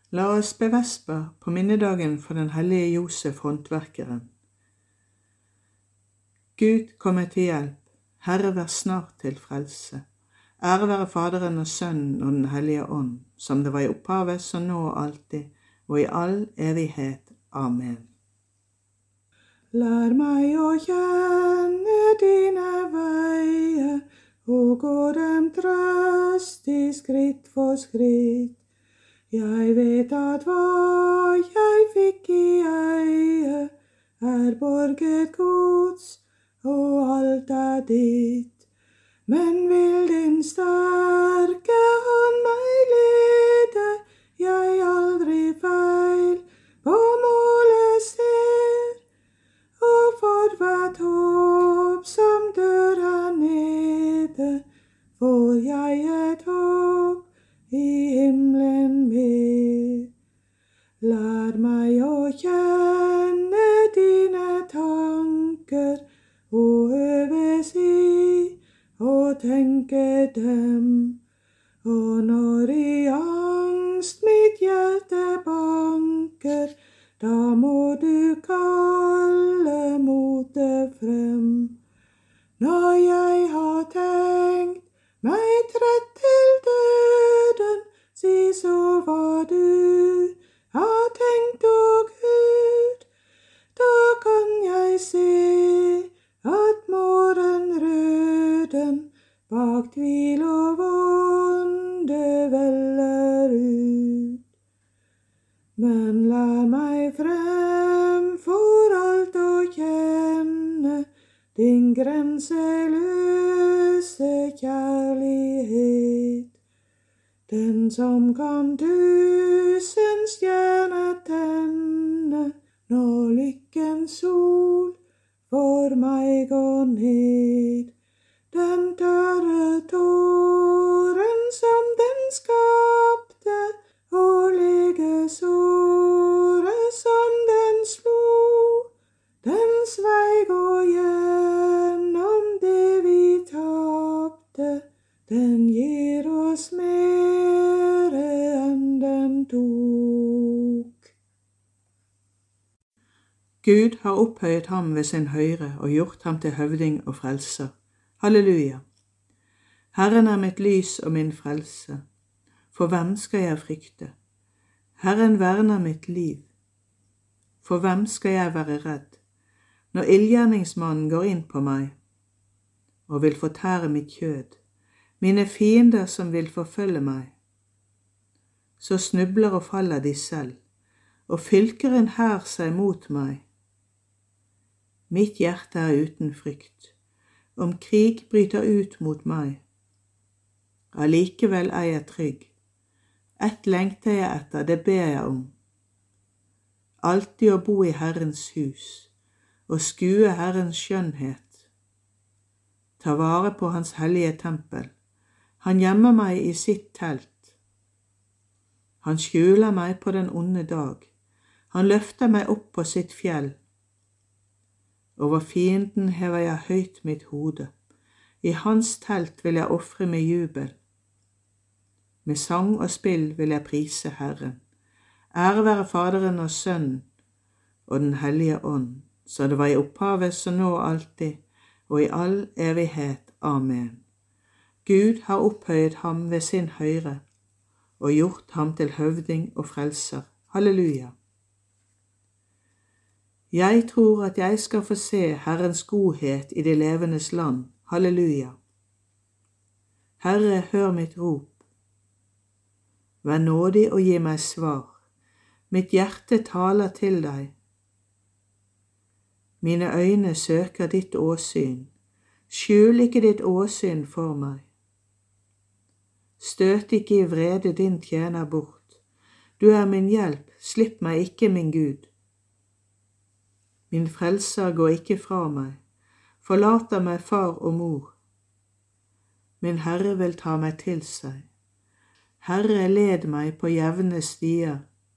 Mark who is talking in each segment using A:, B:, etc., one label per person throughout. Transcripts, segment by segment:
A: La oss be vesper på minnedagen for den hellige Josef håndverkeren. Gud, kom meg til hjelp. Herre, vær snart til frelse. Ære være Faderen og Sønnen og den hellige ånd, som det var i opphavet, så nå og alltid, og i all evighet. Amen.
B: Lær meg å kjenne dine veier, og gå dem trøstig skritt for skritt. Jeg vet at hva jeg fikk i eie, borget gods, og alt ditt. Men vil din sterke hånd meg lede, jeg aldri feil på målet ser, og for hvert håp som dør her nede, får jeg et håp i himmelen mer. Lær meg å kjenne dine tanker, og øves i å tenke dem. Og når i angst mitt hjerte banker, da må du kalle motet frem. Når jeg har tenkt meg trett til døden, si så hva du har tenkt, å Gud. Da kan jeg se at morgenrøden bak tvil og vonde veller ut. Men la meg fremfor alt å kjenne din grenseløse kjærlighet, den som kan tusen stjerner tenne, når lykkens sol for meg går ned. Den tørre tåren som den skapte, og legesåret som den slo, den sveig og gjennom det vi tapte, den gir oss mere enn den tok.
A: Gud har opphøyet ham ved sin høyre og gjort ham til høvding og frelser. Halleluja! Herren er mitt lys og min frelse. For hvem skal jeg frykte? Herren verner mitt liv. For hvem skal jeg være redd? Når ildgjerningsmannen går inn på meg og vil fortære mitt kjød, mine fiender som vil forfølge meg, så snubler og faller de selv, og fylker en hær seg mot meg. Mitt hjerte er uten frykt, om krig bryter ut mot meg. Allikevel er jeg trygg. Ett lengter jeg etter, det ber jeg om. Alltid å bo i Herrens hus, og skue Herrens skjønnhet. Ta vare på hans hellige tempel. Han gjemmer meg i sitt telt. Han skjuler meg på den onde dag. Han løfter meg opp på sitt fjell. Over fienden hever jeg høyt mitt hode. I hans telt vil jeg ofre med jubel. Med sang og spill vil jeg prise Herren. Ære være Faderen og Sønnen og den hellige ånd, så det var i opphavet, så nå og alltid, og i all evighet. Amen. Gud har opphøyet ham ved sin høyre, og gjort ham til høvding og frelser. Halleluja! Jeg tror at jeg skal få se Herrens godhet i de levendes land. Halleluja! Herre, hør mitt rop. Vær nådig og gi meg svar. Mitt hjerte taler til deg. Mine øyne søker ditt åsyn. Skjul ikke ditt åsyn for meg. Støt ikke i vrede din tjener bort. Du er min hjelp, slipp meg ikke, min Gud. Min frelser går ikke fra meg, forlater meg far og mor. Min Herre vil ta meg til seg. Herre, led meg på jevne stier.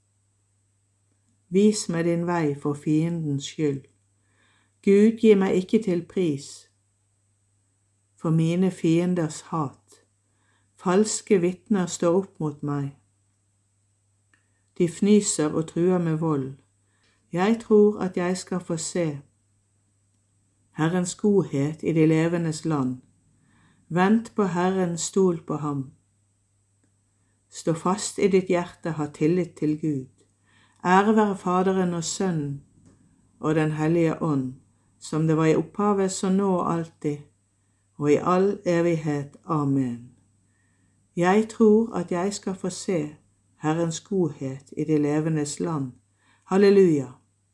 A: Vis meg din vei for fiendens skyld. Gud, gi meg ikke til pris for mine fienders hat. Falske vitner står opp mot meg. De fnyser og truer med vold. Jeg tror at jeg skal få se Herrens godhet i de levendes land. Vent på Herren, stol på ham. Stå fast i ditt hjerte, ha tillit til Gud. Ære være Faderen og Sønnen og Den hellige ånd, som det var i opphavet, så nå og alltid, og i all evighet. Amen. Jeg tror at jeg skal få se Herrens godhet i de levendes land. Halleluja!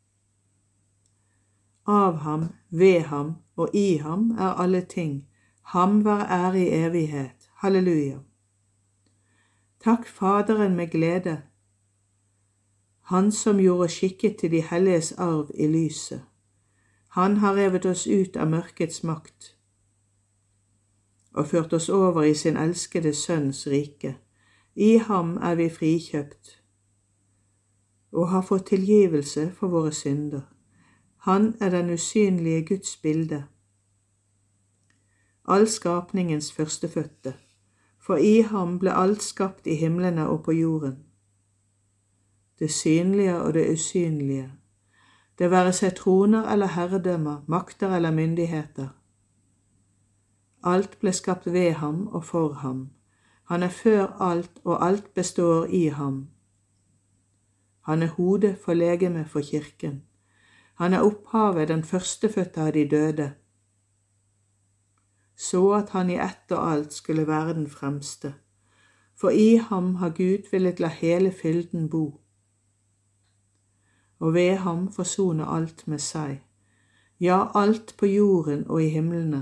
A: Av ham, ved ham og i ham er alle ting. Ham være ære i evighet. Halleluja! Takk Faderen med glede, Han som gjorde oss skikket til de helliges arv i lyset. Han har revet oss ut av mørkets makt og ført oss over i sin elskede Sønns rike. I ham er vi frikjøpt og har fått tilgivelse for våre synder. Han er den usynlige Guds bilde, all skapningens førstefødte, for i ham ble alt skapt i himlene og på jorden. Det synlige og det usynlige, det være seg troner eller herredømmer, makter eller myndigheter. Alt ble skapt ved ham og for ham. Han er før alt, og alt består i ham. Han er hodet for legemet for kirken. Han er opphavet, den førstefødte av de døde, så at han i ett og alt skulle være den fremste. For i ham har Gud villet la hele fylden bo, og ved ham forsone alt med seg, ja, alt på jorden og i himlene,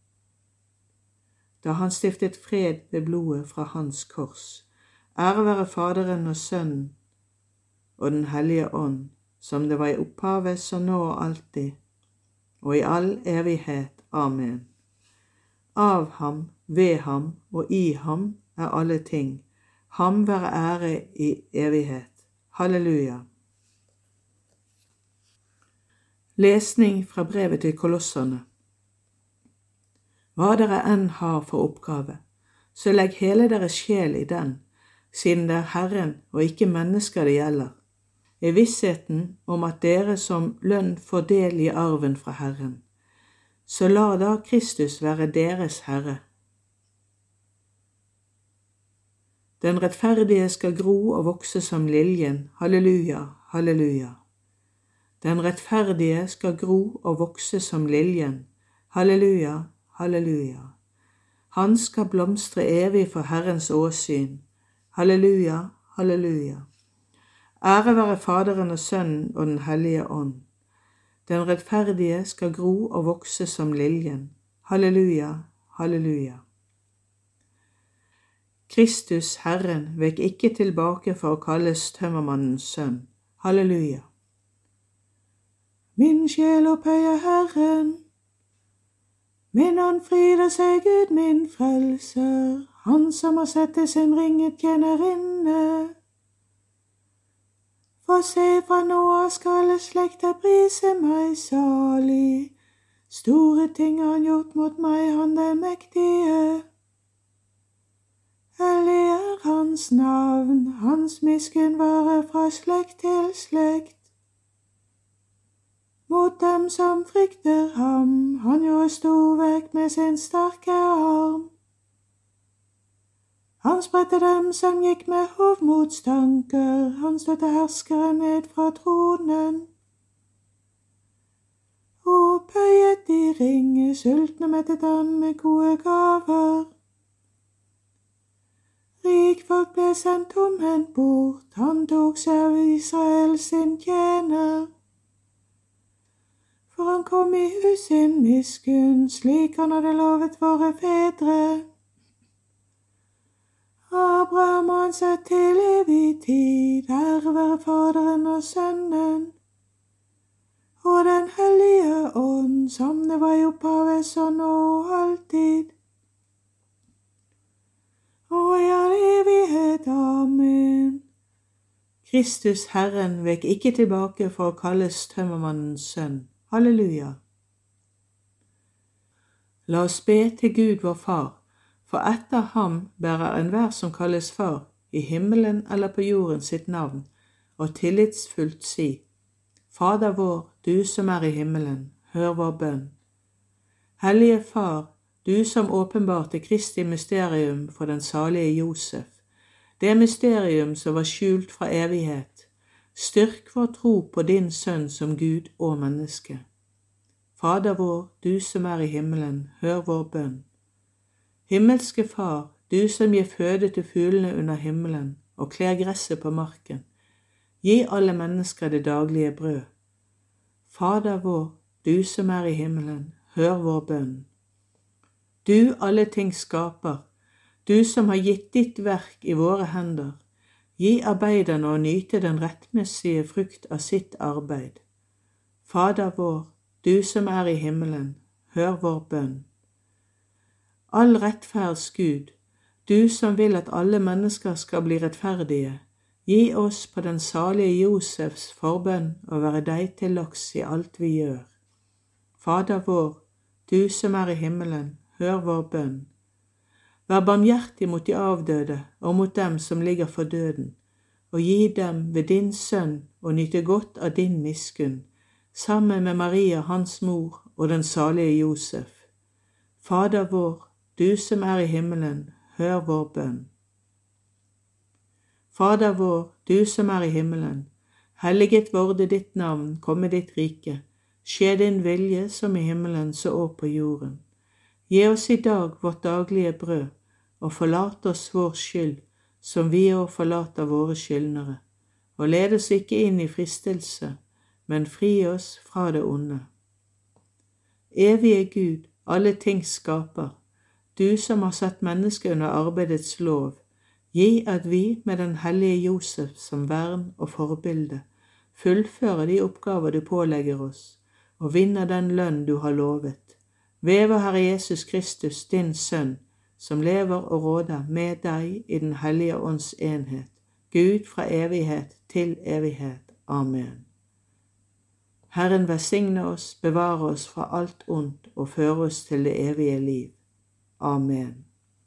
A: da han stiftet fred ved blodet fra hans kors. Ære være Faderen og Sønnen og Den hellige ånd, som det var i opphavet, så nå og alltid, og i all evighet. Amen. Av ham, ved ham og i ham er alle ting. Ham være ære i evighet. Halleluja. Lesning fra brevet til Kolosserne. Hva dere enn har for oppgave, så legg hele deres sjel i den, siden det er Herren og ikke mennesker det gjelder, i vissheten om at dere som lønn får del i arven fra Herren. Så la da Kristus være deres Herre. Den rettferdige skal gro og vokse som liljen. Halleluja, halleluja. Den rettferdige skal gro og vokse som liljen. Halleluja, halleluja. Han skal blomstre evig for Herrens åsyn. Halleluja, halleluja. Ære være Faderen og Sønnen og Den hellige ånd. Den rettferdige skal gro og vokse som liljen. Halleluja, halleluja. Kristus, Herren, vek ikke tilbake for å kalles tømmermannens sønn. Halleluja.
B: Min sjel opphøyer Herren, min ånd fryder seg Gud min frelser, han som har sett til sin ringe tjenerinne. For se, fra nå av skal slekter prise meg salig, store ting har han gjort mot meg, han den mektige. Hellig er hans navn, hans miskunn varer fra slekt til slekt. Mot dem som frykter ham, han gjorde storverk med sin sterke arm. Han spredte dem som gikk med hovmodstanker, han støtte herskere ned fra tronen. Og pøyet de ringe, sultne mettet han med gode gaver. Rikfolk ble sendt tomhendt bort, han tok seg av Israel sin tjener. For han kom i hus sin miskunn, slik han hadde lovet våre fedre. Abraham han sett til evig tid, ære være Faderen og Sønnen, og Den hellige ånd, som det var i opphavet, så nå og alltid, og i all evighet. Amen.
A: Kristus, Herren, vek ikke tilbake for å kalles tømmermannens sønn. Halleluja. La oss be til Gud vår Far, for etter ham bærer enhver som kalles far, i himmelen eller på jorden sitt navn, og tillitsfullt si: Fader vår, du som er i himmelen, hør vår bønn. Hellige Far, du som åpenbarte Kristi mysterium for den salige Josef, det mysterium som var skjult fra evighet, styrk vår tro på din Sønn som Gud og menneske. Fader vår, du som er i himmelen, hør vår bønn. Himmelske Far, du som gir føde til fuglene under himmelen og kler gresset på marken, gi alle mennesker det daglige brød. Fader vår, du som er i himmelen, hør vår bønn. Du alle ting skaper, du som har gitt ditt verk i våre hender, gi arbeiderne å nyte den rettmessige frukt av sitt arbeid. Fader vår, du som er i himmelen, hør vår bønn. All rettferds Gud, du som vil at alle mennesker skal bli rettferdige, gi oss på den salige Josefs forbønn å være deg til loks i alt vi gjør. Fader vår, du som er i himmelen, hør vår bønn. Vær barmhjertig mot de avdøde og mot dem som ligger for døden, og gi dem ved din Sønn å nyte godt av din miskunn, sammen med Maria, hans mor, og den salige Josef. Fader vår, du som er i himmelen, hør vår bønn. Fader vår, du som er i himmelen, helliget vorde ditt navn, komme ditt rike, skje din vilje som i himmelen så også på jorden. Gi oss i dag vårt daglige brød, og forlat oss vår skyld, som vi også forlater våre skyldnere, og led oss ikke inn i fristelse, men fri oss fra det onde. Evige Gud, alle ting skaper, du som har satt mennesket under arbeidets lov, gi at vi med den hellige Josef som vern og forbilde fullfører de oppgaver du pålegger oss, og vinner den lønn du har lovet. Ved vår Herre Jesus Kristus, din Sønn, som lever og råder med deg i den hellige ånds enhet, Gud fra evighet til evighet. Amen. Herren velsigne oss, bevare oss fra alt ondt og føre oss til det evige liv. Amen.